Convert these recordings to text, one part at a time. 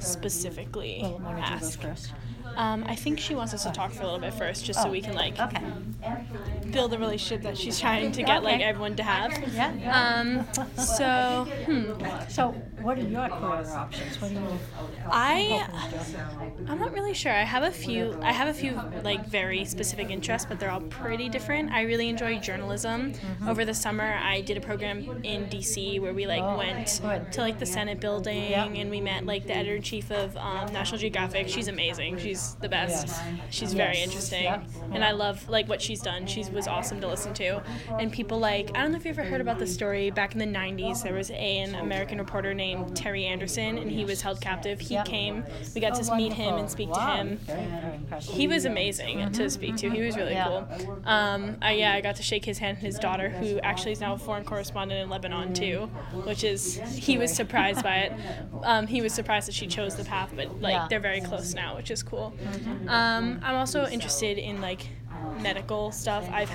specifically Well, why don't you go ask. first? I think she wants us to talk for a little bit first, just so we can Okay. build the relationship that she's trying to get Okay. everyone to have. Yeah. So So, what are your career options? What are you I hoping to do? I'm not really sure. I have a few very specific interests, but they're all pretty different. I really enjoy journalism. Over the summer, I did a program in DC where we went good. to the Senate building, Yeah. and we met the editor in chief of National Geographic. She's amazing. She's the best. Yes. She's very Yes. interesting, Yep. and I love what she's done. She was awesome to listen to. And people I don't know if you ever heard about this story. Back in the 90s, there was an American reporter named Terry Anderson, and he was held captive. He Yep. came. We got to meet him and speak to him. Very, very impressive. He was amazing to speak to. He was really cool. I got to shake his hand and his daughter, who actually is now a foreign correspondent in Lebanon too, which is, he was surprised by it. He was surprised that she chose the path, but they're very close now, which is cool. I'm also interested in medical stuff. I've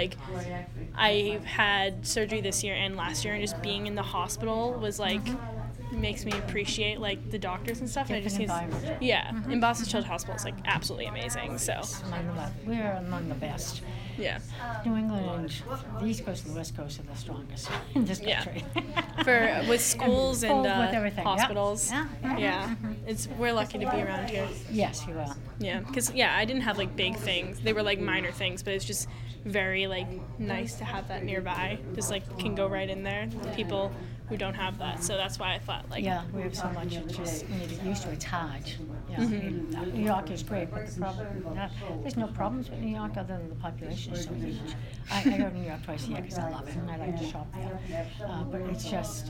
had surgery this year and last year, and just being in the hospital was makes me appreciate the doctors and stuff. And it just seems, and Boston Children's Hospital is absolutely amazing. So We're among the best. yeah, New England and the East Coast and the West Coast are the strongest in this country. with schools and with everything. hospitals. Yeah. We're lucky to be around here. Yes, you are. Yeah, because I didn't have big things. They were minor things, but it's just very nice to have that nearby. Just can go right in there. People who don't have that, so that's why I thought we have so much. It's just when you get used to it, it's hard. Yeah. Mm-hmm. New York is great, but the problem, there's no problems with New York other than the population is so huge. I go to New York twice a year because I love it and I like to shop there. But it's just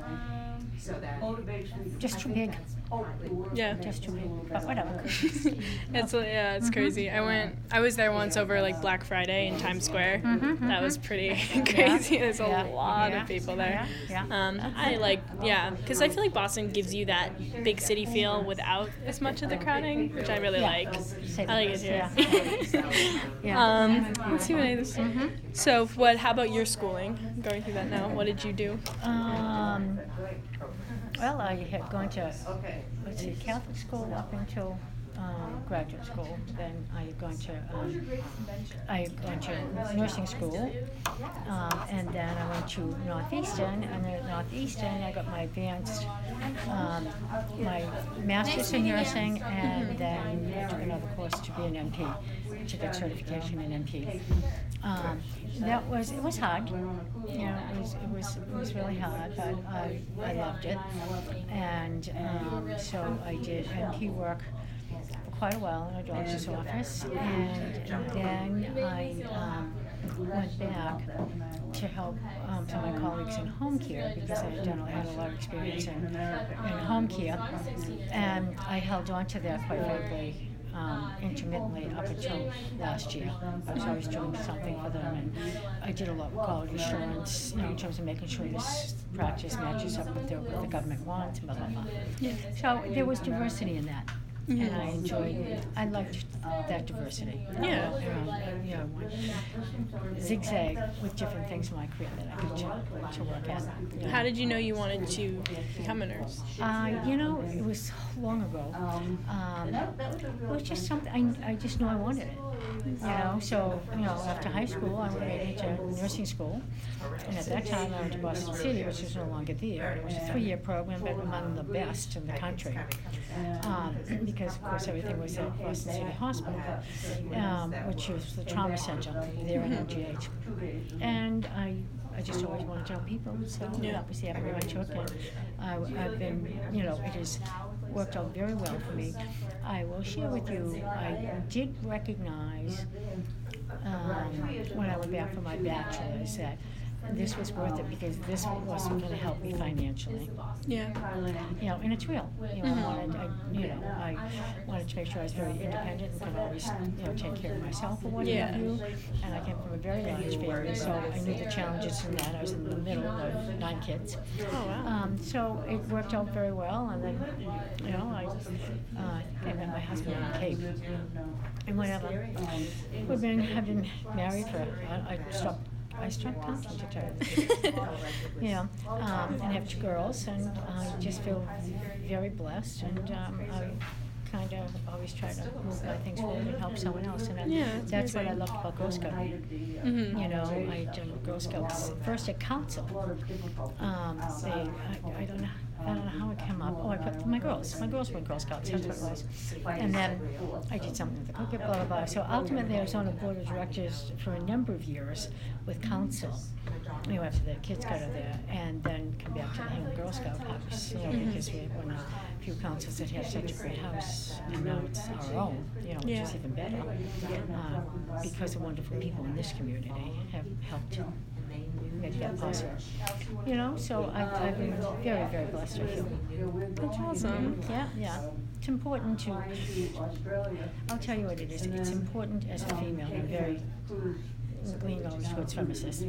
too big. Yeah. Just too big. But whatever. It's crazy. I was there once over Black Friday in Times Square. That was pretty crazy. There's a lot of people there. Because I feel Boston gives you that big city feel without as much of the crowding, which I really like. I like it here. Let's see what I just. So, how about your schooling? Going through that now. What did you do? Well, I had gone to Catholic school up until graduate school. Then I had gone to nursing school, and then I went to Northeastern. And then at Northeastern, I got my advanced, my master's in nursing, and then I took another course to be an NP, to get certification in NP. It was hard. It was really hard, but I loved it. And so I did NP work for quite a while in a doctor's office, and then I went back to help some of my colleagues in home care because I had a lot of experience in home care, and I held on to that quite frankly. Intermittently up until last year. I was always doing something for them, and I did a lot of quality assurance, in terms of making sure this practice matches up with what the government wants, blah, blah, blah. Yeah. So there was diversity in that. And I enjoyed it. I liked that diversity. Yeah. Zigzag with different things in my career that I got to work at. How did you know you wanted to become a nurse? It was long ago. It was just something, I just knew I wanted it. So after high school, I went into nursing school. And at that time, I went to Boston City, which is no longer there. It was a 3-year program, but among the best in the country. Because, of course, everything was at Boston City Hospital, which was the trauma center there in MGH. And I just always wanted to help people, so that was the avenue I took. And I've been, it has worked out very well for me. I will share with you, I did recognize when I went back for my bachelor's that this was worth it because this was going to help me financially. Yeah. And it's real. I wanted to make sure I was very independent and could always, take care of myself or what have you. And I came from a very large family, so I knew the challenges in that. I was in the middle of 9 kids. Oh, wow. So it worked out very well, and then, I think I met my husband in Cape. And whatever. Have been married for, I stopped I stopped counting to tell you the truth. You know, and I have 2 girls, and I just feel very blessed, and I kind of always try to move my things forward and help someone else, and that's what I loved about Girl Scouting. Mm-hmm. You know, I did Girl Scouts first at council. I don't know. I don't know how it came up. Oh, I put my girls. My girls were in Girl Scouts. That's what it was. And then I did something with the cookie, blah, blah, blah. So ultimately, I was on a board of directors for a number of years with council. You know, after the kids got out of there, and then come back to the Hingham Girl Scout house. You know, because we had one of the few councils that had such a great house, and now it's our own. You know, which is even better because the wonderful people in this community have helped make that possible. You know, so I've been very, very blessed, I feel. That's awesome. Yeah. It's important to, I'll tell you what it is. It's important as a female, I'm very leaning always towards feminist,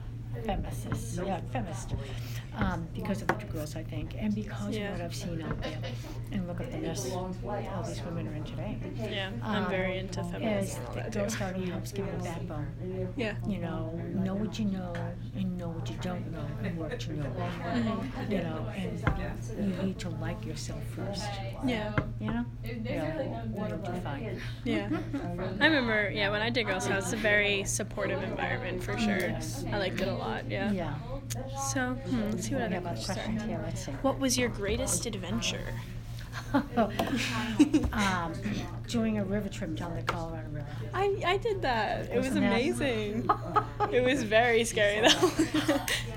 because of the 2 girls, I think, and because of what I've seen out there, and look at the mess all these women are in today. Yeah, I'm very into feminism. As Girl Scouting helps give you a backbone. Yeah. You know what you know, and know what you don't know, and work to know it. Mm-hmm. You know, and you need to like yourself first. Yeah. You know? You'll do fine. Yeah. I remember, when I did Girl Scouts, it's a very supportive environment for sure. Yes. I liked it a lot, yeah. So, let's see what other questions questions here. Let's see. What was your greatest adventure? Doing a river trip down the Colorado River. I did that. It was Wasn't that- amazing. It was very scary though.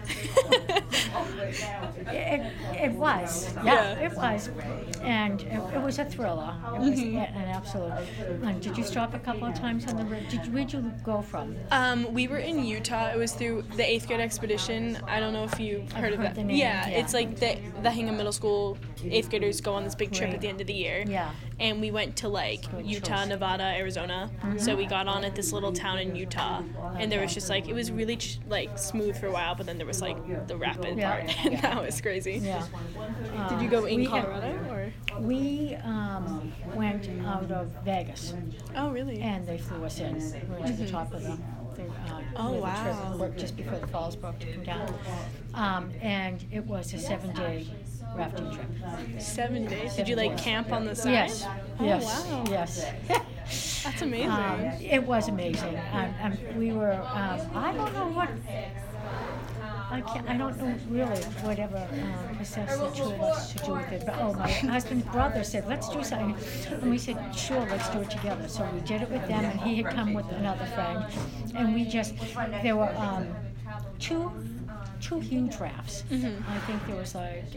It was. Yeah, it was. And it was a thriller. It was an absolute. Did you stop a couple of times on the river? Where'd you go from? We were in Utah. It was through the 8th grade expedition. I don't know if you've heard of that. the name, yeah. It's like the Hingham Middle School 8th graders go on this big trip at the end of the year. Yeah. And we went to like Utah, Nevada, Arizona. So we got on at this little town in Utah, and there was just like, it was really like smooth for a while, but then there was like the rapid part, and that was crazy. Yeah. Did you go in Colorado or? We went out of Vegas. Oh, really? And they flew us in. We went to the top of the wow. trip just before the falls broke to come down. And it was a 7-day rafting trip. 7 days? Did you like camp on the side? Yes. Oh, Yes. wow. Yes. That's amazing. It was amazing. We were, I don't know what, I don't know really whatever possessed the 2 of us to do with it. But my husband's brother said, let's do something. And we said, sure, let's do it together. So we did it with them, and he had come with another friend. And there were two huge rafts. I think there was like,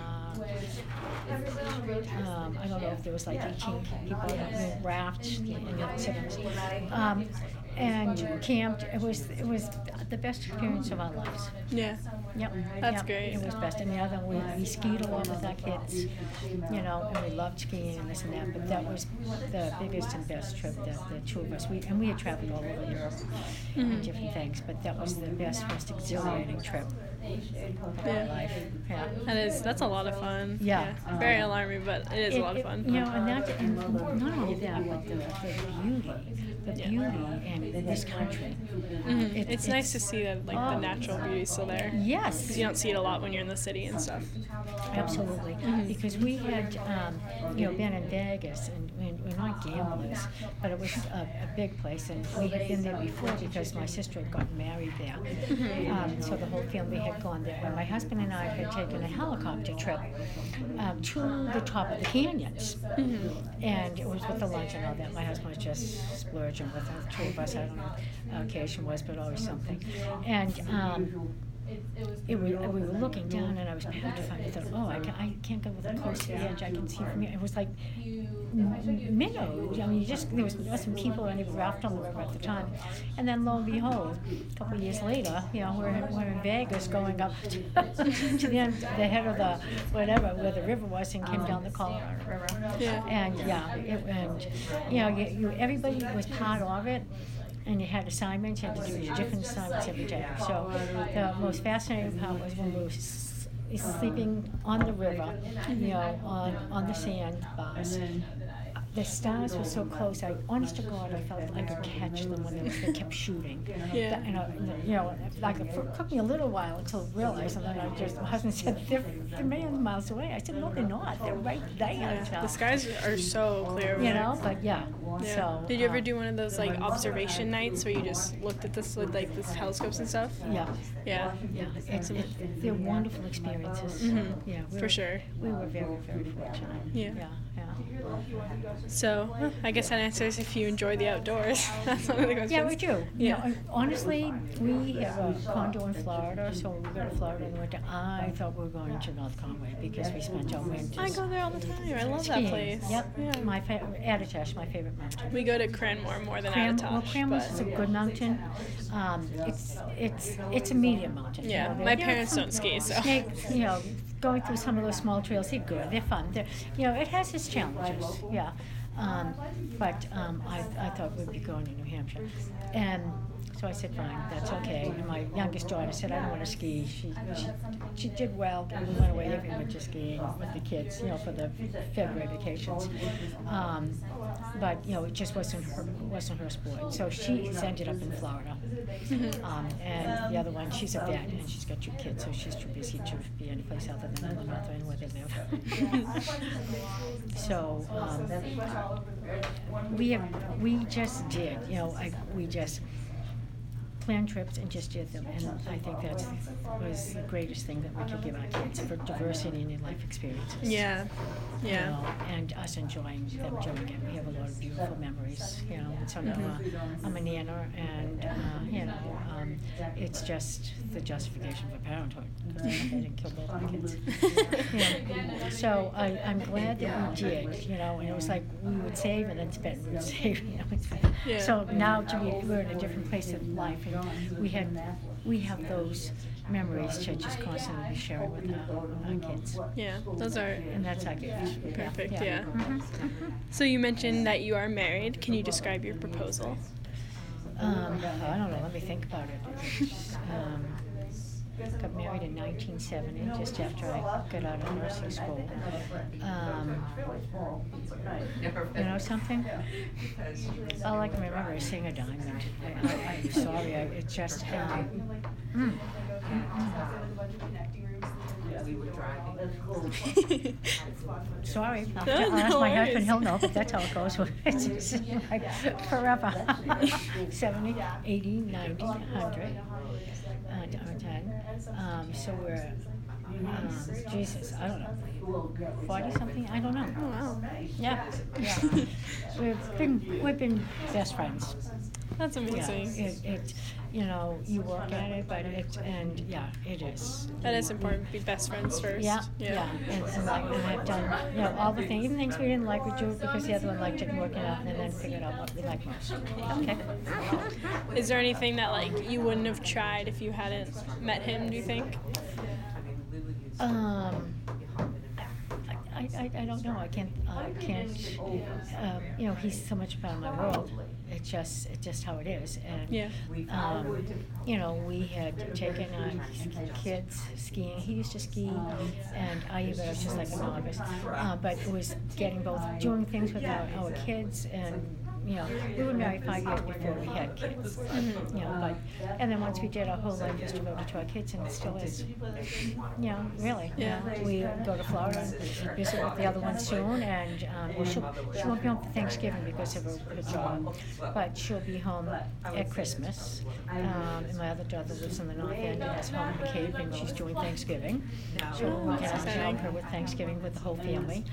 I don't know if there was like 18 people in rafts and and camped. It was the best experience of our lives. Yeah. Yep. That's great. It was best. And the other one, we skied along with our kids, and we loved skiing and this and that. But that was the biggest and best trip that the 2 of us, we had traveled all over Europe and different things, but that was the best, most exhilarating trip of our life. Yeah. That's a lot of fun. Yeah. Very alarming, but it is a lot of fun. And not only that, but the beauty in this country. It's nice to see that the natural beauty is still there. Yes. Because you don't see it a lot when you're in the city and stuff. Absolutely. Because we had, been in Vegas, and we're not gamblers, but it was a big place, and we had been there before because my sister had gotten married there. So the whole family had gone there. And my husband and I had taken a helicopter trip to the top of the canyons. And it was with the lunch and all that. My husband was just splurging with the 2 of us. I don't know what occasion was, but always something. And we were looking down, and I was petrified. I thought, I can't go close to the edge. I can see from here. It was like minnows. I mean, there wasn't people or any raft on the river at the time. And then lo and behold, a couple of years later, we're in Vegas going up to the end, the head of the whatever where the river was, and came down the Colorado River. Yeah. And everybody was part of it. And you had assignments, you had to do different assignments every day. So the most fascinating part was when we were sleeping on the river, on the sand bars. the stars were so close. Honest to God, I felt I could catch them when they kept shooting. Yeah. Like it took me a little while until I realized, and then my husband said, they're a million miles away. I said, no, they're not. They're right there. Yeah. The skies are so clear. But yeah. Yeah. So. Did you ever do one of those like observation nights where you just looked at this with like the telescopes and stuff? Yeah. Yeah. Yeah. They're wonderful experiences. Mm-hmm. Yeah. For sure. We were very, very fortunate. Yeah. Yeah. So, I guess that answers if you enjoy the outdoors. That's one of the questions. Yeah, we do. Yeah. Honestly, we have a condo in Florida, so when we go to Florida in the winter, I thought we were going to North Conway because we spent our winters. I go there all the time. I love skiing. that place. Yep. Yeah. Attitash, my favorite mountain. We go to Cranmore more than Attitash. Cranmore is a good mountain. It's a medium mountain. Yeah. My parents don't ski, so. Going through some of those small trails, they're good. They're fun. It has its challenges. Yeah. But I thought we'd be going to New Hampshire, and so I said, fine, that's okay. And my youngest daughter said, I don't want to ski. She did well, and we went away every winter skiing with the kids, for the February vacations. But it just wasn't her sport. So she's ended up in Florida. And the other one, she's a vet, and she's got 2 kids, so she's too busy to be anyplace other than in the North End where they live. So we just did, we just planned trips and just did them, and I think that was the greatest thing that we could give our kids for diversity in life experiences. Yeah, yeah. And us enjoying them doing it. We have a lot of beautiful memories, and so now I'm a nanner, and it's just the justification for parenthood. I didn't kill both my kids. So I'm glad that we did, and it was like we would save and then spend, we would save, Yeah. So now we're in a different place in life, and we have those memories to just constantly be sharing with our kids. Yeah, those are. And that's our gift. Perfect, yeah. So you mentioned that you are married. Can you describe your proposal? I don't know, let me think about it. Got married in 1970, just after I got out of nursing school. Something? All I can remember is seeing a diamond. I'm sorry, it just... Sorry, I'll ask my husband, he'll know, but that's how it goes. It's like forever. 70, 80, 90, 100, 10. So we're, Jesus, I don't know, 40-something? I don't know. Oh, wow. Yeah. We've been best friends. That's amazing. Yeah, you work at it, but it is. That is important, be best friends first. Yeah. And I've done, all the things, even things we didn't like, we do it because the other one liked it and working out, and then figured out what we like most. Okay. Is there anything that, you wouldn't have tried if you hadn't met him, do you think? I don't know. I can't. He's so much a part of my world. It's just how it is. And we had taken our kids skiing. He used to ski, and I was just like a novice. But it was doing things with our kids, and we were married 5 years before we had kids. And then once we did, our whole life was devoted to our kids, and it still is. Really. Yeah. We go to Florida and visit with the other one soon, and she won't be home for Thanksgiving because of her job, but she'll be home at Christmas. And my other daughter lives in the North End and is home in the Cape, and she's doing Thanksgiving. So we're going to help her with Thanksgiving with the whole family.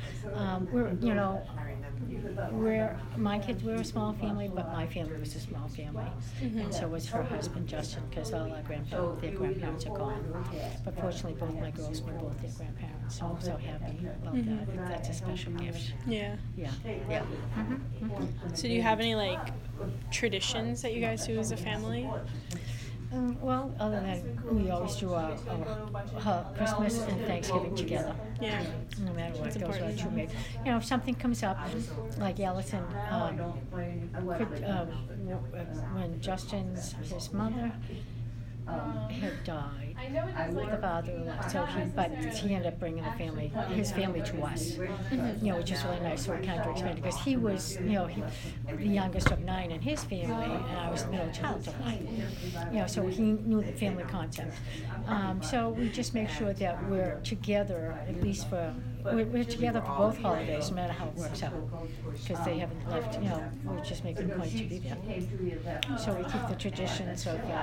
We're a small family, but my family was a small family, and so was her husband Justin, because all their grandparents are gone. But fortunately, both my girls were both their grandparents, so I'm so happy about that. That's a special gift. Yeah. Yeah. So do you have any traditions that you guys do as a family? Well, other than we always do our Christmas and Thanksgiving together. Yeah. No matter what, That's those are our important. two main. If something comes up, like Allison, when Justin's his mother had died. The father left, but he ended up bringing his family to us, which is really nice. So we kind of expanded because he was, the youngest of 9 in his family, and I was the middle child of 9. So he knew the family concept. So we just make sure that we're together, at least we're together for both holidays, no matter how it works out, because they haven't left. We just make it a point to be there. So we keep the traditions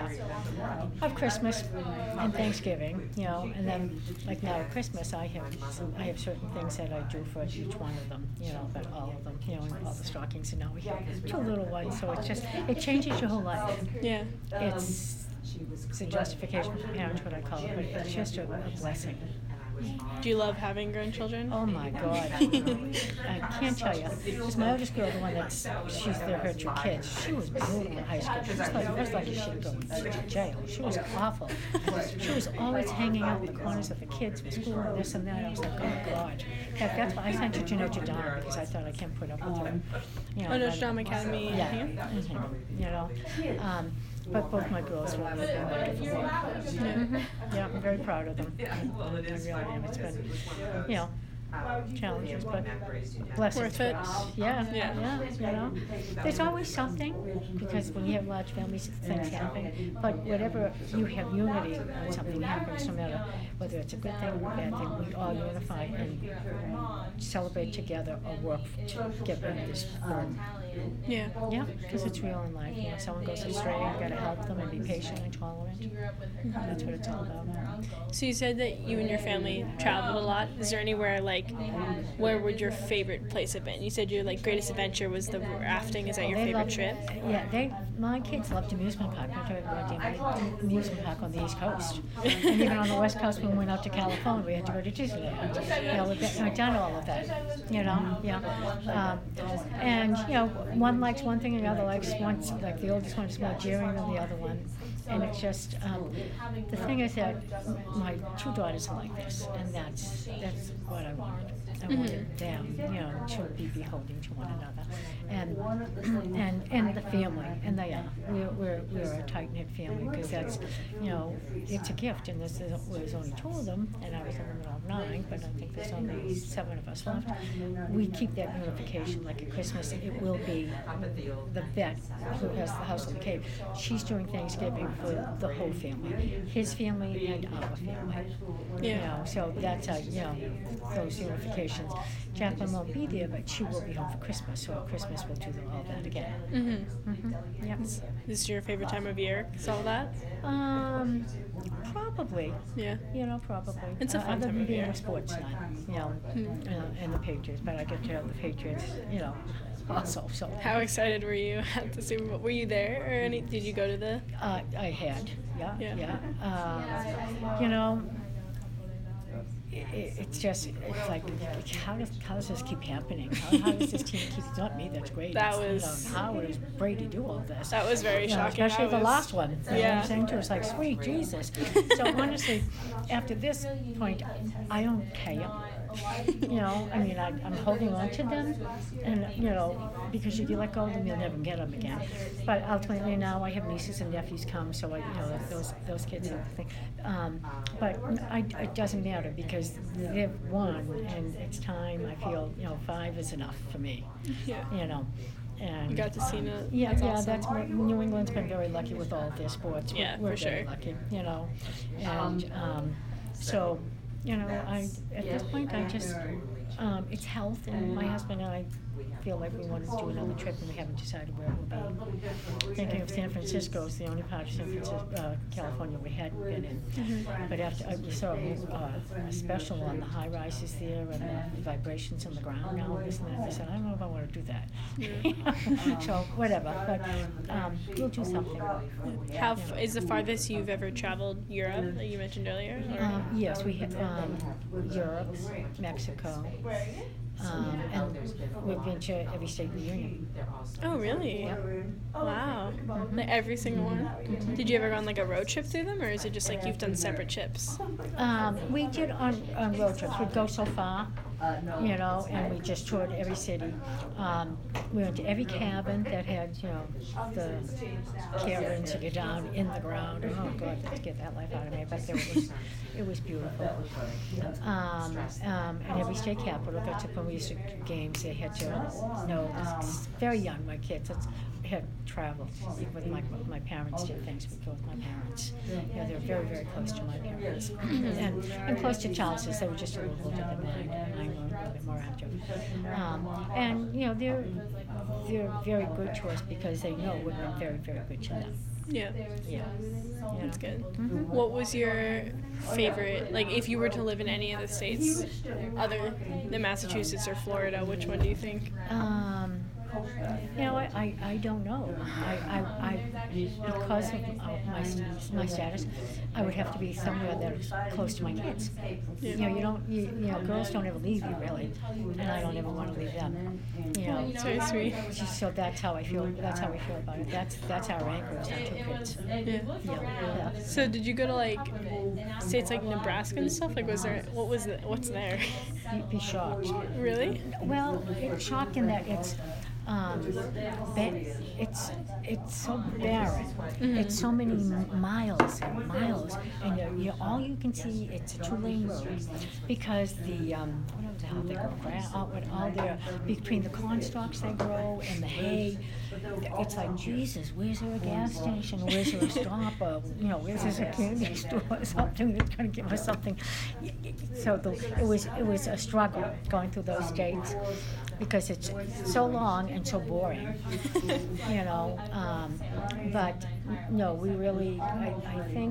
of Christmas and Thanksgiving, and then like now at Christmas, I have certain things that I do for each one of them, but all of them, and all the stockings. And now we have 2 little ones, so it changes your whole life. Yeah. It's a justification for parenthood, I call it, but it's just a blessing. Do you love having grandchildren? Oh my God. I can't tell you. Because my oldest girl, the one she's her 2 kids, she was brutal in high school. It was like she should go to jail. She was awful. She was always hanging out in the corners of the kids with school and this and that. I was like, oh God. In fact, that's why I sent her to Notre Dame, because I thought I can't put up with her. Notre Dame Academy. Yeah. But both my girls were really wonderful. Yeah, I'm very proud of them. I really am. It's been, challenges, but blessings. Worth it. Yeah. There's always something, because when you have large families, things happen. But whatever, you have unity when something happens, no matter whether it's a good thing or a bad thing. We all unify and celebrate together or work to get rid of this burden. Yeah, because it's real in life. Someone goes astray, you got to help them and be patient and tolerant. That's what it's all about. So you said that you and your family traveled a lot. Is there anywhere where would your favorite place have been? You said your greatest adventure was the rafting. Is that your favorite trip? Yeah, my kids loved amusement park. We went to amusement park on the East Coast, and even on the West Coast when we went out to California, we had to go to Disneyland. We've done all of that. And one likes one thing and the other likes one. Like the oldest one is more daring than the other one. And it's just, the thing is that my 2 daughters are like this, and that's what I wanted. I wanted them, to be beholden to one another, and the family, and they are. We're a tight-knit family, because that's, it's a gift, and there's only 2 of them, and I was in the middle of 9, but I think there's only 7 of us left. We keep that unification, like at Christmas, it will be the vet who has the house on the cave. She's doing Thanksgiving for the whole family, his family and our family. So that's those unifications. Jacqueline won't be there, but she will be home for Christmas. So at Christmas we'll do all that again. Yep. Is this your favorite time of year? Is all that? Probably. Yeah. Probably. It's a fun other time than of being year. a sports nut, and the Patriots, but I get to have the Patriots, also. So. How excited were you at the Super Bowl? Were you there, or did you go to the? I had. Yeah. It's like, how does this keep happening? How does this team keep? It's not me. That's great. How does Brady do all this? That was very shocking. Especially the last one. You know what I'm saying too? It's like, sweet Jesus. So honestly, after this point, I don't care. I'm holding on to them, and because if you let go of them, you'll never get them again. But ultimately, now I have nieces and nephews come, so those kids have the thing. But it doesn't matter, because they've won, and it's time. I feel 5 is enough for me. Yeah. And you got to see it. That's awesome. That's what, New England's been very lucky with all of their sports. We're for very sure. lucky, and so. At this point, I just, it's health, and my husband and I feel like we want to do another trip, and we haven't decided where it will be. Thinking of San Francisco is the only part of San Francisco, California we hadn't been in. But after we saw a special on the high rises there and the vibrations in the ground now, and this and that, I said, I don't know if I want to do that. So whatever, but we'll do something. How is the farthest you've ever traveled Europe that you mentioned earlier? Yes, we have Europe, Mexico. And we've been to every state in the union. Oh, really? Yep. Wow. Like every single one? Did you ever go on a road trip through them, or is it just you've done separate trips? We did on road trips. We'd go so far, you know, and we just toured every city. We went to every cabin that had, you know, the caverns to get down in the ground. Oh God, let's get that life out of me. But it was beautiful. And every state capital, that's when we used to do games, they had to know, very young, my kids, had traveled with my parents, did things with my parents. You know, they were very, very close to my parents. and close to Charles's, they were just a little older than mine. Mine were a little bit more active. And, you know, they're very good to us because they know we've been very, very good to them. Yeah. Yeah. That's good. Mm-hmm. What was your favorite, like if you were to live in any of the states other than Massachusetts or Florida, which one do you think? You know, I don't know. I because of my status, I would have to be somewhere that's close to my kids. Yeah. You know, you know, girls don't ever leave you really, and I don't ever want to leave them. You know, It's very sweet. so that's how I feel. That's how we feel about it. That's our anchor is our 2 kids. Yeah. Yeah. So did you go to like states like Nebraska and stuff? Like what's there? You'd be shocked. Really? Well, it's shocking that it's so barren. Mm-hmm. It's so many miles and miles, and all you can see it's a 2-lane road because what the hell they grow grass with all their between the corn stalks they grow and the hay. It's like Jesus, where's there a gas station? Where's there a stop? You know, where's there a candy store or something that's going to give us something? So it was a struggle going through those states because it's so long and so boring, you know. But no, we really, I think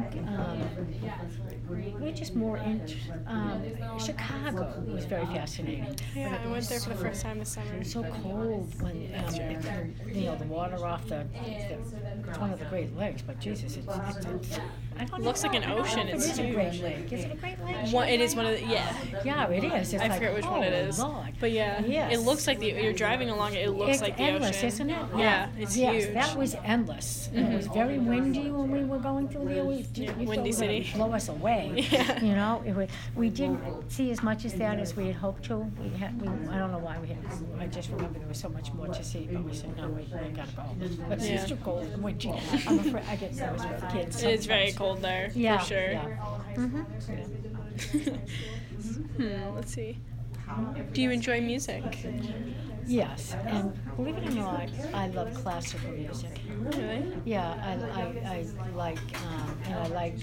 we're just more into Chicago was very fascinating. Yeah, I went there for the first time this summer. It was so cold when you know the water off it's one of the Great Lakes, but Jesus, it's I don't Looks know. like an ocean. It It's is a huge. Great Lake. Is it a Great Lake? It is one of the, yeah. Yeah, it is. It's I like, forget which one it oh, is. Lord. But yeah, Yes. it looks like you're driving along it. It looks It's like the endless, ocean. isn't it? Yeah, it's yes, huge. that was endless. And it was very windy when we were going through there. We Yeah, thought Windy it was gonna City. blow us away. Yeah. You know, we didn't see as much as that as we had hoped to. I don't know why we had. I just remember there was so much more to see, but we said no, we gotta go. But Yeah. it's too cold and windy. I'm afraid I get nervous with the kids. It is very sometimes. cold there, Yeah, for sure. yeah. Let's see. Do you enjoy music? Yes, and believe it or not, I love classical music. Really? Yeah, I like and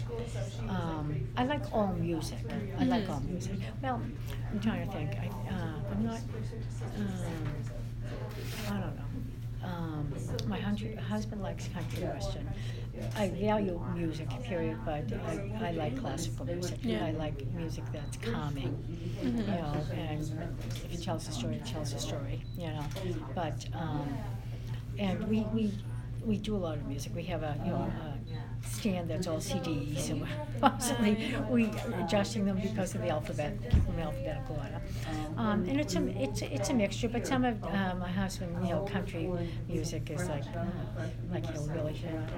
I like all music. I like all music. Well, I'm trying to think. I'm not. I don't know. My husband likes country western. I value music, period, but I like classical music. Yeah. I like music that's calming, you know, and if it tells a story, it tells a story, you know. But and we do a lot of music. We have a stand that's all CDs, and we're constantly adjusting them because of the alphabet, keep them alphabetical order. And it's a mixture, but some of my husband, you know, country music is like hillbilly.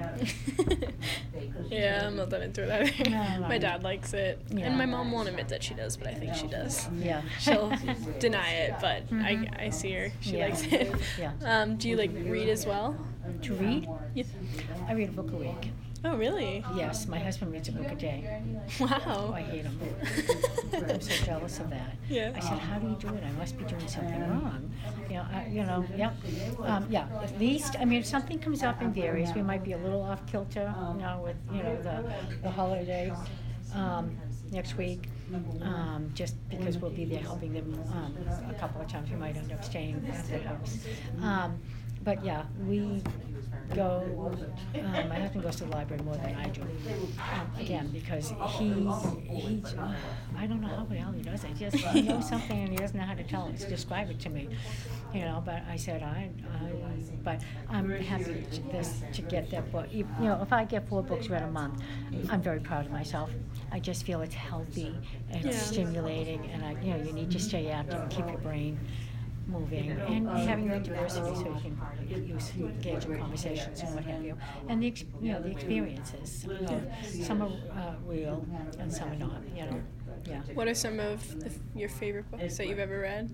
Yeah, I'm not that into it either. No. My dad likes it, Yeah. and my mom won't admit that she does, but I think she does. Yeah. She'll deny it, but I see her. She Yeah. likes it. Yeah. Do you like read as well? To read, Yeah. I read a book a week. Oh, really? Yes, my husband reads a book a day. Oh, Wow. I hate him. I'm so jealous of that. Yeah. I said, how do you do it? I must be doing something wrong. Yeah. At least, I mean, if something comes up and varies, we might be a little off kilter, you know, with, you know, the holiday next week. Just because we'll be there helping them a couple of times. We might end up staying at their house. But yeah, we go, my husband goes to the library more than I do. Again, because he I don't know how the hell he does it. He knows something and he doesn't know how to tell us, describe it to me. You know, but I said, but I'm happy to get that book. You know, if I get 4 books read a month, I'm very proud of myself. I just feel it's healthy and it's stimulating, and you need to stay active and keep your brain moving, and having that diversity so you can engage in conversations and what have you, and the experiences. Some are real and some are not. Yeah. What are some of your favorite books that you've ever read?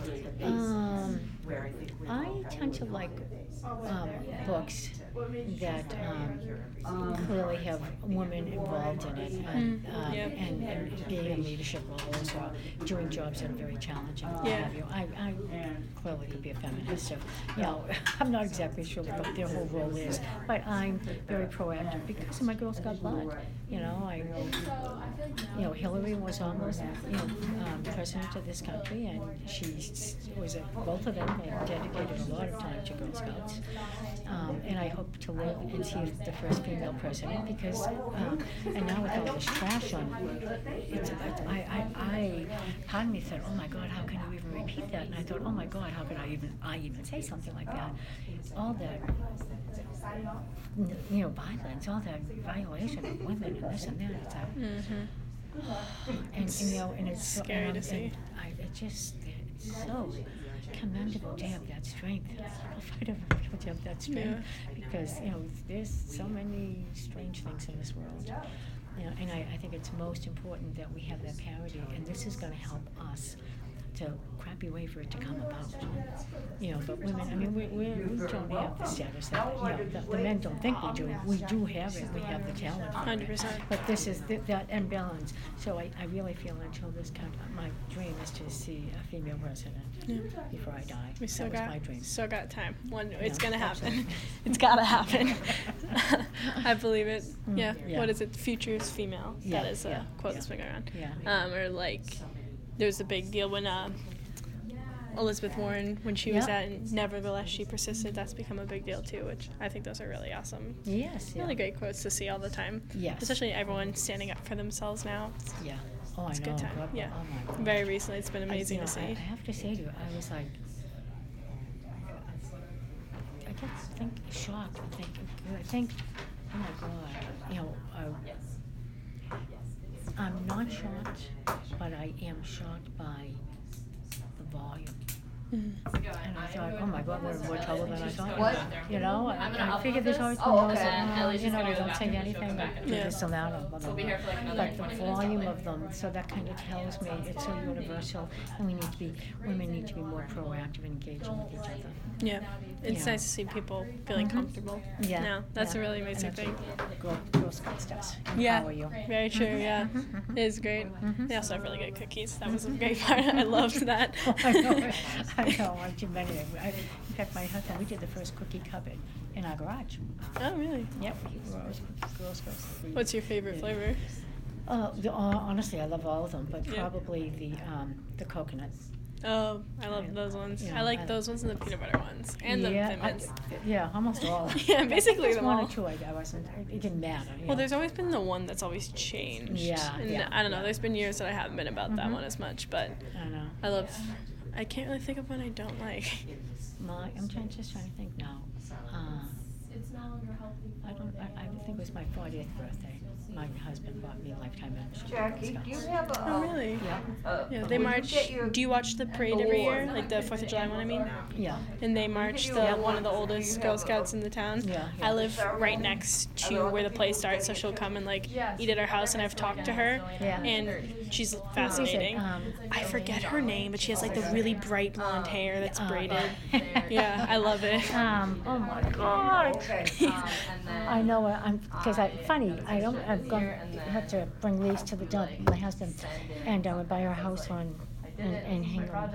I tend to like books that clearly have women involved in it, and being in leadership roles or doing jobs that are very challenging. What have you. I clearly could be a feminist, so I'm not exactly sure what their whole role is, but I'm very proactive because of my Girl Scout blood. Hillary was almost president of this country, and she was both of them had dedicated a lot of time to Girl Scouts. And I hope to live and see the first female president because, and now with all this trash on, part of me thought, oh my God, how can you even repeat that? And I thought, oh my God, how could I even say something like that? All that, violence, all that violation of women and this and that. It's like, and it's scary to see. It's so commendable to have that strength. I'll fight over people to have that strength because there's so many strange things in this world. And I think it's most important that we have that parity, and this is going to help us to crappy way for it to come about. But women, I mean, we don't have the status that, the men don't think we do. We do have it. We have the talent for 100%. But this is that imbalance. So I really feel until this my dream is to see a female president before I die. That was my dream. Still got time. It's going to happen. It's got to happen. I believe it. Yeah. What is it? Future is female. That is a quote that's been going around. Or like, there was a big deal when Elizabeth Warren, when she was at Nevertheless, she persisted. That's become a big deal too, which I think those are really awesome. Yes. Really great quotes to see all the time. Yes. Especially everyone standing up for themselves now. Yeah. Oh, it's I know. a good time. God, yeah. Oh my God. Very recently, it's been amazing to see. I have to say to you, I was like, I just think shocked. I think, oh my God, I'm not shocked, but I am shocked by the volume. Mm-hmm. And I thought, oh my God, we're in more trouble than I thought. What? I figured there's always been those that, don't say anything, like do this and that, or blah, blah, blah. But the volume of them, so that kind of tells me it's so universal, and women need to be more proactive and engaging with each other. Yeah, it's nice to see people feeling comfortable. Yeah. No, that's a really amazing thing. Girl Scouts does. Yeah, very true, yeah. It is great. They also have really good cookies. That was a great part. I loved that. I know, I'm too many. In fact, my husband, we did the first cookie cupboard in our garage. Oh, really? Yep, we were always Girl Scouts. What's your favorite flavor? Honestly, I love all of them, but probably the coconut. Oh, I love those ones. I like those ones and the peanut butter ones. And the Thin Mints. Almost all. Yeah, basically them all. One or two, I wasn't, it didn't matter. Well, there's always been the one that's always changed. Yeah. I don't know, there's been years that I haven't been about that one as much, but I know. I can't really think of one I don't like. I'm just trying to think now. I think it was my 40th birthday. My husband bought me a lifetime membership. Jackie, do you have a... Oh, really? Yeah. They march... Do you watch the parade every year? Like the 4th of July one, I mean? Yeah. And they march one of the oldest Girl Scouts in the town. Yeah. I live right next to where the play starts, so she'll come and eat at our house, and I've talked to her. Yeah. And she's fascinating. I forget her name, but she has the really bright blonde hair that's braided. Yeah, I love it. Oh my God. I know. Because funny. I had to bring Lise to the dump, my husband, and I went by her house in Hingham.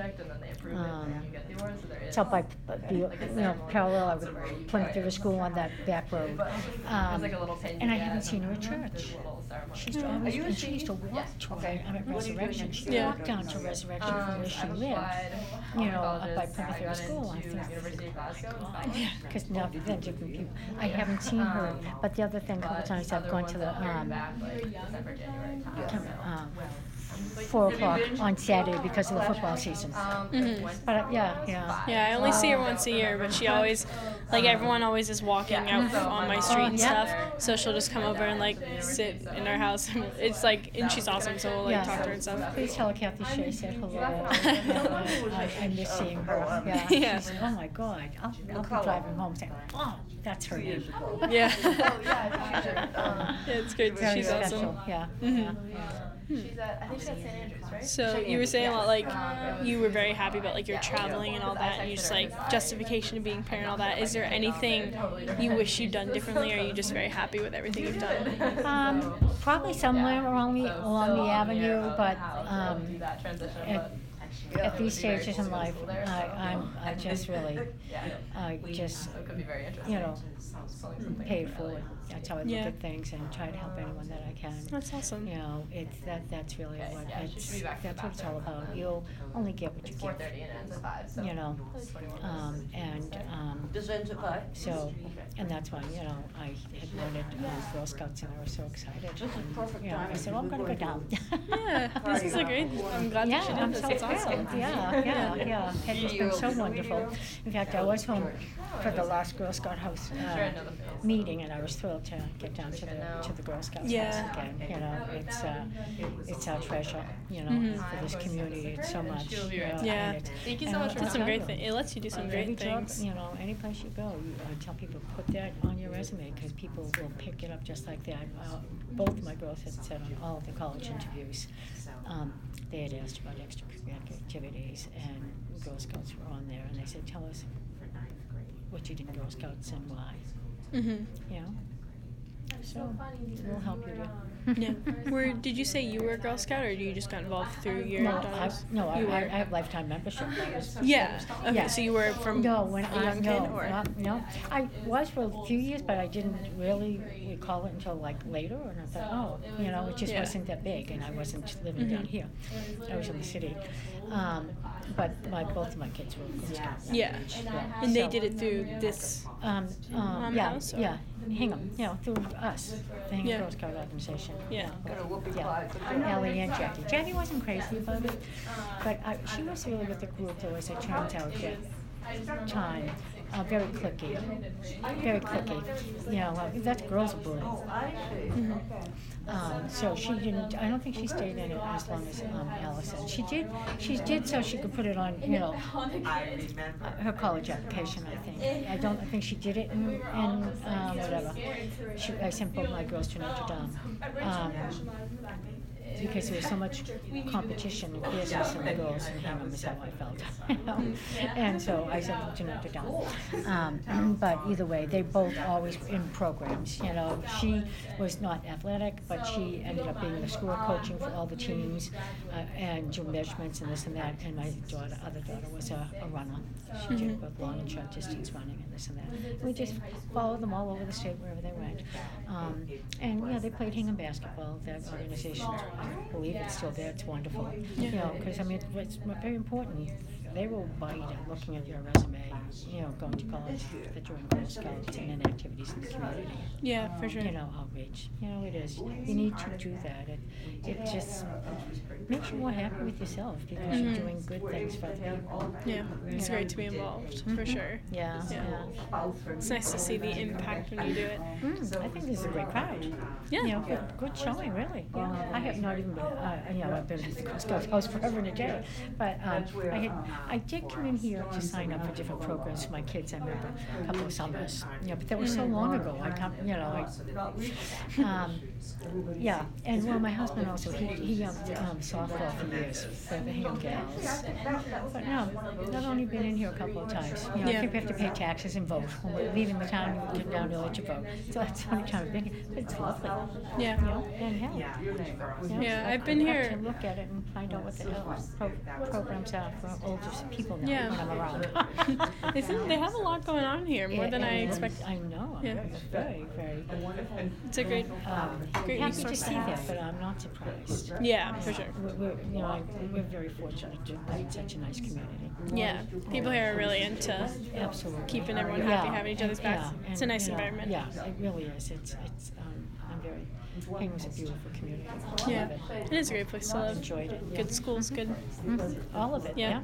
It's out by, parallel with Plymouth River School on that back road. And I haven't seen her at church. She used to walk to Resurrection. She walked down to Resurrection from where she lived, up by Plymouth River School. I think, oh my God, because now they're different people. I haven't seen her, but the other thing, a couple times I've gone to the 4 o'clock on Saturday because of the football season. But yeah. Yeah, I only see her once a year, but she always, like, everyone always is walking out on my street and stuff, so she'll just come over and, like, sit in our house. It's like, and she's awesome, so we'll, like, talk to her and stuff. Please tell Kathy Shea said hello. I miss seeing her. Yeah. She's, oh my God, I'll be driving home saying, oh, that's her name. Yeah. It's great. Very She's special. awesome. Yeah. She's at, I think she's at St. Andrews, right? So you were saying a lot, like, you were very happy about, like, your traveling and all that, and you just, like, justification of being a parent and all that. Is there anything you wish you'd done differently, or are you just very happy with everything you've done? Probably somewhere along the avenue, but at these stages in life, I just really, pay it forward. That's how I look at things and try to help anyone that I can. That's awesome. You know, that's really what that's what it's all about. You'll only get what you give. You know, so, and that's why, you know, I had wanted Girl Scouts and I was so excited. And, you know, I said, well, I'm going to go down. Yeah, this is a great, I'm glad that you did this. It's awesome. Yeah. It's been so wonderful. In fact, I was home for the last Girl Scout house meeting, and I was thrilled to get down to the Girl Scouts house again. You know, it's our treasure. You know, for this community, it's so much. You know, yeah. Thank you so much for some great things. It lets you do some great things. You know, any place you go, I tell people put that on your resume because people will pick it up just like that. Both of my girls had said on all of the college interviews, they had asked about extracurricular activities, and Girl Scouts were on there, and they said, tell us what you did in Girl Scouts and why. You know? So we'll help you do. Yeah. Did you say you were a Girl Scout, or you just got involved through your daughters? I have lifetime membership. Okay, so you were from a young kid, or? No, I was for a few years, but I didn't really recall it until like later, and I thought, oh, you know, it just wasn't that big, and I wasn't living down here. I was in the city. But both of my kids were Girl Scouts. Yeah. And they did it through this house? Yeah. Hingham, you know, through us, the Hingham Girl Scout organization. Yeah. Ellie and Jackie. Jackie wasn't crazy about it, but she was really with the group that was, it turns out, that time. Very cliquey. You know, that girl's a bully. So she didn't. I don't think she stayed in it as long as Allison. She did so she could put it on, you know, her college application. I think she did it in whatever. I sent both my girls to Notre Dame. Because there was so much competition and fierceness in the girls in Hingham is how I felt. You know? And so I sent them to Notre Dame. But either way, they both always in programs. You know, she was not athletic, but she ended up being in the school coaching for all the teams and doing measurements and this and that. And my other daughter was a runner. She did both long and short distance running and this and that. We just followed them all over the state wherever they went. And yeah, they played Hingham basketball. That organization, I believe it's still there. It's wonderful. You know, because I mean, it's very important. They will bite at looking at your resume, you know, going to college, that you're in Girl Scouts and in activities in the community. Yeah, for sure. You know, outreach. You know, it is. You need to do that. It just makes you more happy with yourself because you're doing good things for other people. Yeah, it's great to be involved, for sure. Yeah. It's nice to see the impact when you do it. I think this is a great crowd. Yeah. You know, good showing, really. Yeah. I have not even been, you know, I've been at the Girl Scouts house forever and a day, but I did come in here to sign up for different programs for my kids. I remember a couple of summers, you know, but that was so long ago. Yeah, and well, my husband also, he softball for years for the Hingham gals. But no, I've only been in here a couple of times. You know, I think we have to pay taxes and vote. When we're leaving the town, we come down early to vote. So that's the only time I've been here. But it's lovely. Yeah. You know, and Yeah, I've been here. I have to look at it and find out what the programs are for older people now when I'm around. They have a lot going on here, more than I expected. I know. It's very, very. It's a great happy to see that, but I'm not surprised. Yeah, for sure. We're very fortunate to have such a nice community. Yeah, people here are really into keeping everyone happy, having each other's backs. It's a nice environment. Yeah, it really is. I'm Hingham's a beautiful community. Yeah, Love it. it is a great place to live. Enjoyed it. Good schools, good. All of it. Yeah.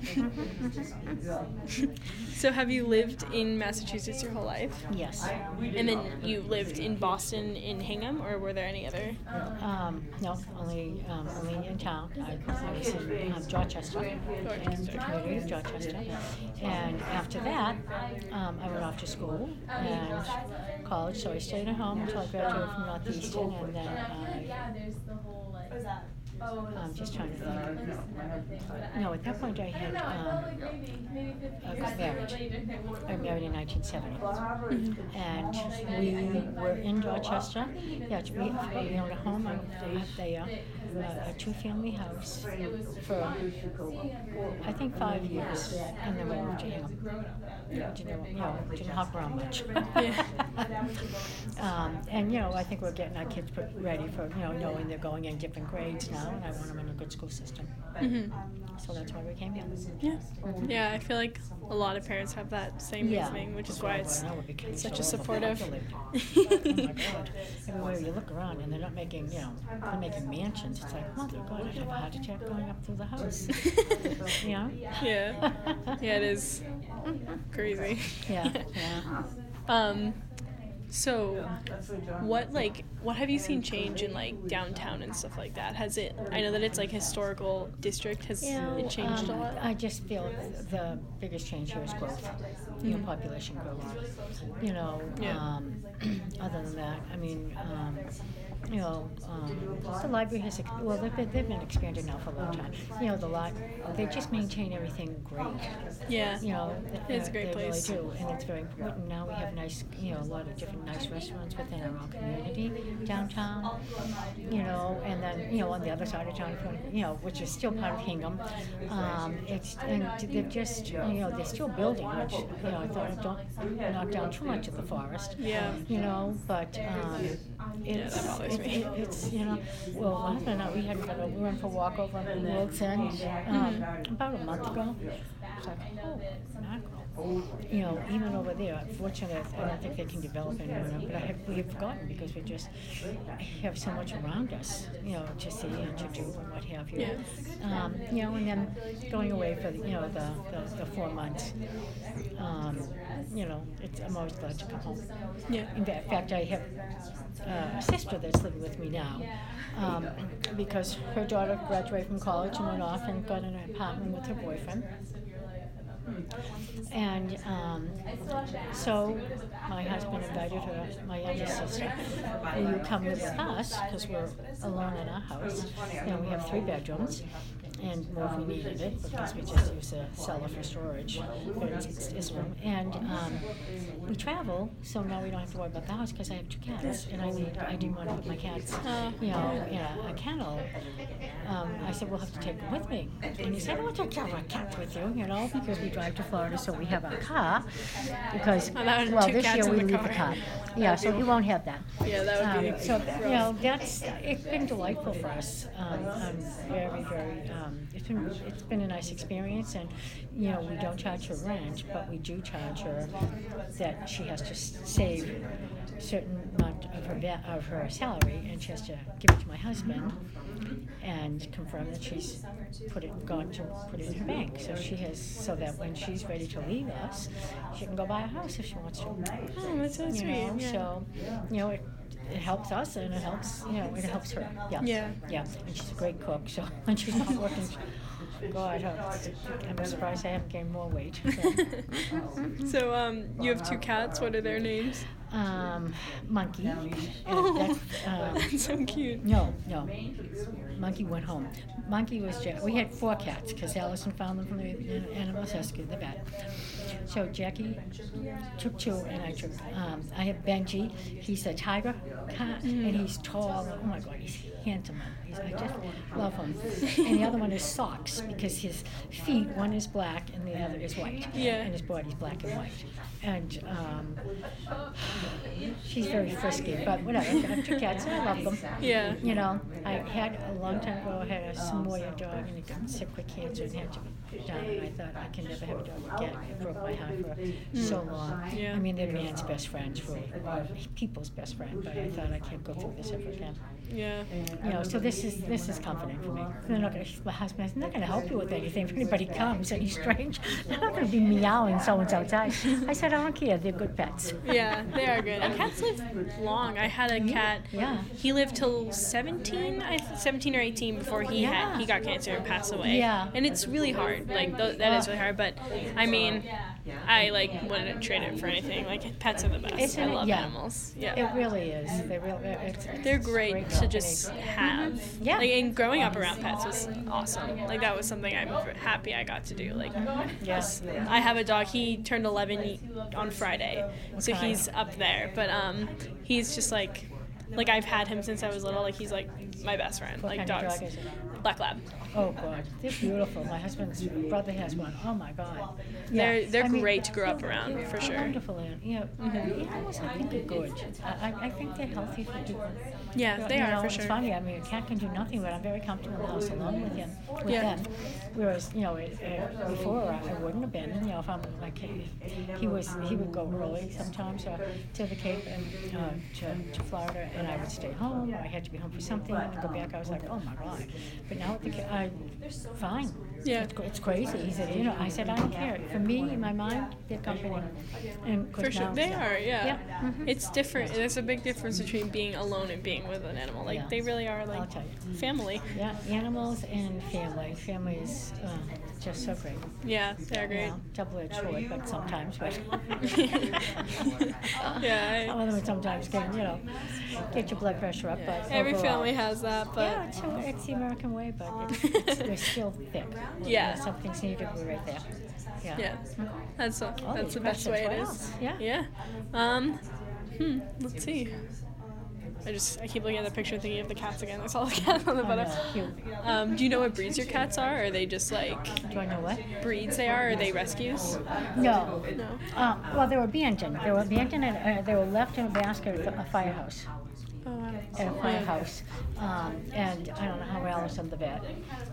So have you lived in Massachusetts your whole life? Yes. And then you lived in Boston in Hingham, or were there any other? No, only in town. I was in Dorchester, the community of Dorchester. And after that, I went off to school and college, so I stayed at home until I graduated from Northeastern, and then I'm just trying to think. No, at that point I had got married. I married in 1970, and we were in Dorchester. Yeah, we owned a home out there, a two-family house for I think 5 years, and then we moved to Hingham. Didn't hop around much. And I think we're getting our kids ready for knowing they're going in different grades now, and I want them in a good school system. So that's why we came here. Yeah, I feel like a lot of parents have that same reasoning, which is why it's such a supportive. Oh my God! Everywhere you look around, and they're not making they're making mansions. It's like, mother God, I'd have a heart attack going up through the house. Yeah, it is crazy. Yeah. So, what have you seen change in downtown and stuff like that? Has it? I know that it's historical district. Has it changed a lot? I just feel the biggest change here is growth. Population growth. Other than that, I mean, the library has they've been expanded now for a long time. They just maintain everything great. Yeah. It's a great they place. Really do, and it's very important. Now we have nice, a lot of different nice restaurants within our own community downtown. And then on the other side of town, which is still part of Hingham. They're just they're still building, which I thought don't knock down too much of the forest. Yeah. But that bothers me. It's well, my husband and I, we went for a walk over on World's End about a month ago. It's like, oh, mackerel. Even over there, unfortunately, I don't think they can develop anymore, but we have forgotten because we just have so much around us, to see and to do and what have you. Yeah. And then going away for the 4 months, I'm always glad to come home. Yeah. In fact, I have a sister that's living with me now, because her daughter graduated from college and went off and got an apartment with her boyfriend. And so my husband invited her, my younger sister, will you come live with us, because we're alone in our house. We have 3 bedrooms. And more if we needed it, because we just use a cellar for storage. But it's room. And we travel, so now we don't have to worry about the house because I have 2 cats, and I didn't want to put my cats, in a kennel. I said, we'll have to take them with me. And he said, I don't want to take our cats with you, because we drive to Florida, so we have our car. Because, this year we leave the car. Yeah, so he won't have that. Yeah, that would be. So, it's been delightful for us. I'm very, very. It's been a nice experience, and we don't charge her rent, but we do charge her that she has to save a certain amount of her salary, and she has to give it to my husband and confirm that she's gone to put it in her bank. So she has, so that when she's ready to leave us, she can go buy a house if she wants to. Oh, that's so sweet. Yeah. So it helps us, and it helps it helps her. Yeah. And she's a great cook. So when she's not working, God, I'm surprised I haven't gained more weight. So you have 2 cats. What are their names? Monkey. That's so cute. No. Monkey went home. Monkey was we had 4 cats because Allison found them from the animal rescue, the vet. So Jackie took 2, and I took. I have Benji. He's a tiger cat, and he's tall. Oh my God, he's handsome. I just love him. And the other one is Socks, because his feet, one is black and the other is white. Yeah. And his body's black and white. And she's very frisky, but whatever. I have 2 cats, and I love them. Yeah. I had a long time ago, I had a Samoyed dog, and it got sick with cancer and had to be done. And I thought, I can never have a dog again. It broke my sweetheart for so long. Yeah. I mean, they're man's best friends, really, people's best friend. But I thought I can't go through this ever again. Yeah. You know, so this is comforting for me. They're not gonna, my husband's not going to help you with anything. If anybody comes and he's strange, they're not going to be meowing someone's outside. I said, I don't care. They're good pets. Yeah, they are good. And cats live long. I had a cat. Yeah. He lived till 17 or 18 before he got cancer and passed away. Yeah. And it's really hard. Like that is really hard. But I mean, I like wouldn't trade it for anything. Like pets are the best. Isn't I it? love Yeah. animals. Yeah. It really is. They're great to company. just have. Yeah. Like, and growing up around pets was awesome. Like that was something I'm happy I got to do. Like, Yes. I have a dog. He turned 11 on Friday, so Okay. he's up there. But he's just like I've had him since I was little. Like he's like my best friend. What Like kind of dogs. dog is it? Black Lab. Oh God, they're beautiful. My husband's brother has one. Oh my God. They're I mean, great to grow up around, they're for sure. Wonderful, animals I think are good. I think they're healthy for people. Yeah, they You are know, for it's sure. funny. I mean, a cat can do nothing, but I'm very comfortable in the house alone with him, with Yeah. them. Whereas, before I wouldn't have been. You know, if I'm like he would go early sometimes to the Cape and to Florida, and I would stay home. Or I had to be home for something and go back. I was like, oh my God. But now at the Cape, fine. Yeah. It's crazy. He said, I said, I don't care. For me, in my mind, they're company. And 'cause For sure, now- they are. Yeah. Yeah. Mhm. It's different. There's a big difference between being alone and being with an animal. Like Yeah. they really are I'll like tell you. family. Yeah, animals and family. Family is just so great. Yeah, they're great. Double-edged sword, but sometimes. But Yeah. some of them sometimes can, get your blood pressure up. But Every overall, family has that, but yeah, it's the American way, but they're still thick. Yeah. Some things need to be right there. Yeah. yeah, that's Oh, that's the these best way it questions, is. wow. Yeah. Yeah. Let's see. I keep looking at the picture thinking of the cats again. There's all the cats on the Oh, bottom. no, cute. Do you know what breeds your cats are? Or are they just like Do I know what? breeds they are? Or are they rescues? No. No. Well, they were abandoned. They were abandoned and they were left in a basket at a firehouse. Oh wow. At a firehouse. And I don't know how well it's on the vet.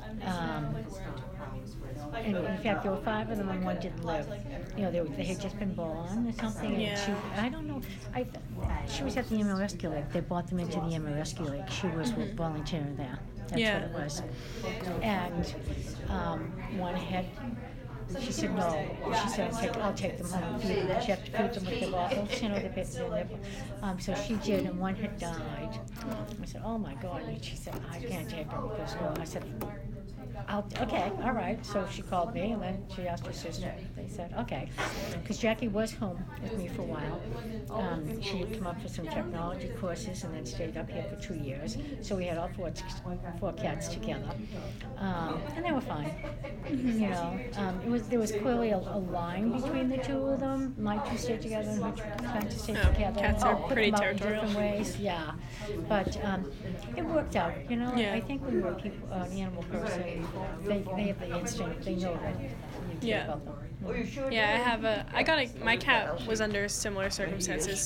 And in fact, there were 5 of them and one didn't live. They had just been born or something. Yeah. And I don't know. She was at the Emma Rescue League. They brought them into the Emma Rescue League. She was volunteering there. That's Yeah. what it was. And one had. She said no. She said, I'll take them home and feed them. She had to feed them with the bottles, they bit their nipple. So she did, and one had died. I said, oh my God. And she said, I can't take her because, I said, okay, all right. So she called me, and then she asked her sister. They said, okay. Because Jackie was home with me for a while. She had come up for some technology courses and then stayed up here for 2 years. So we had all 4 cats together. And they were fine. There was clearly a line between the 2 of them. My 2 stayed together and her trying to stay together. Cats are Put pretty them out in territorial. different ways, yeah. But it worked out, Yeah. I think when you're an animal person, they have the instinct, they know that you care Yeah. about them. Yeah, my cat was under similar circumstances.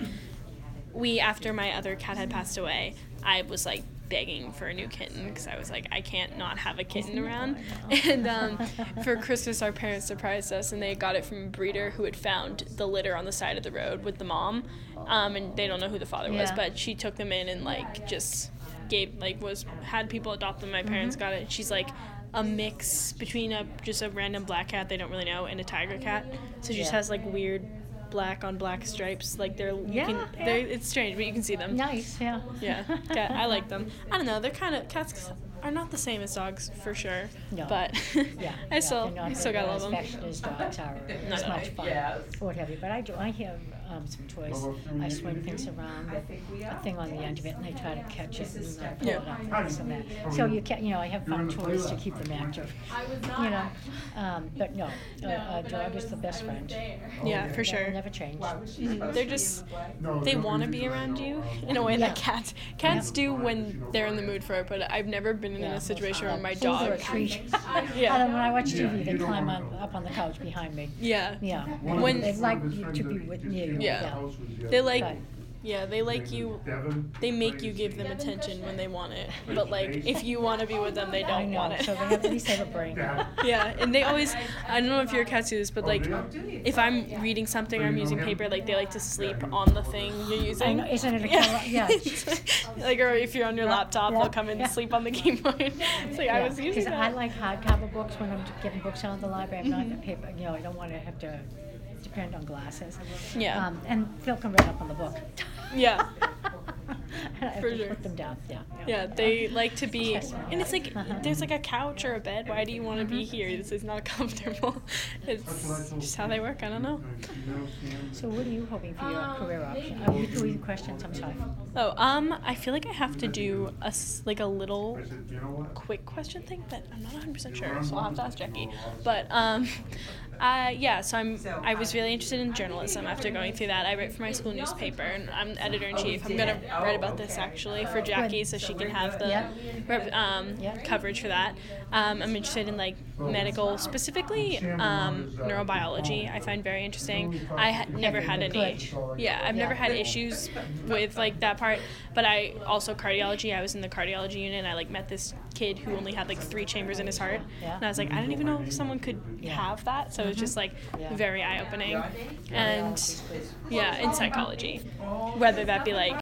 After my other cat had passed away, I was like begging for a new kitten because I was like, I can't not have a kitten around. And for Christmas, our parents surprised us, and they got it from a breeder who had found the litter on the side of the road with the mom, and they don't know who the father was, Yeah. but she took them in and just had people adopt them. My parents got it. She's like a mix between just a random black cat they don't really know and a tiger cat. So she just Yeah. has like weird black on black stripes. Like Yeah. it's strange, but you can see them. Nice, yeah. Yeah, I like them. I don't know. Cats are not the same as dogs for sure. No. But Yeah, I still gotta love as them. affectionate as dogs are, as No. much fun, or what have you. But I have some toys. I swing things around with a thing on the end of it, and they try to catch it and pull it up and this and that. So I have fun toys to keep them active. But no, a dog is the best friend. Yeah, for sure. They'll never change. They want to be around you in a way that cats do when they're in the mood for it. But I've never been in a situation where my Fools are dog. a treat. Yeah. And when I watch TV, they climb up on the couch behind me. Yeah. Yeah. When They'd like you to be near you. Yeah. They like. But- Yeah, they like you. They make you give them attention when they want it. But like, if you want to be with them, they I don't know, want it. so they have to have a brain. Yeah, and they always. I don't know if your cats do this, but like, if I'm reading something or I'm using paper, like they like to sleep on the thing you're using. I know, isn't it a killer? Yeah. Like, or if you're on your laptop, they'll come and Yeah. sleep on the keyboard. It's like I was using Because that. I like hardcover books when I'm getting books out of the library. I'm not the paper, you know, I don't want to have to depend on glasses. Yeah. And Phil can read up on the book. Yeah. And I have For to sure. put them down. Yeah. Yeah, they like to be, Yes. and it's like Uh-huh. there's like a couch or a bed. Why do you want to be here? This is not comfortable. It's just how they work. I don't know. So what are you hoping for your career option? We can read questions. I'm sorry. Oh, I feel like I have to do like a little quick question thing, but I'm not 100% sure, so I'll have to ask Jackie. But yeah, so I was really interested in journalism after going through that. I write for my school newspaper, and I'm editor-in-chief. I'm gonna write about this actually for Jackie, so she can have the coverage for that. I'm interested in like medical, specifically neurobiology. I find very interesting. I never had any. Yeah, I've never had issues with like that part, but I also cardiology. I was in the cardiology unit, and I like met this kid who only had like 3 chambers in his heart, and I was like, I didn't even know if someone could have that. So it was just like very eye-opening, and yeah, in psychology, whether that be like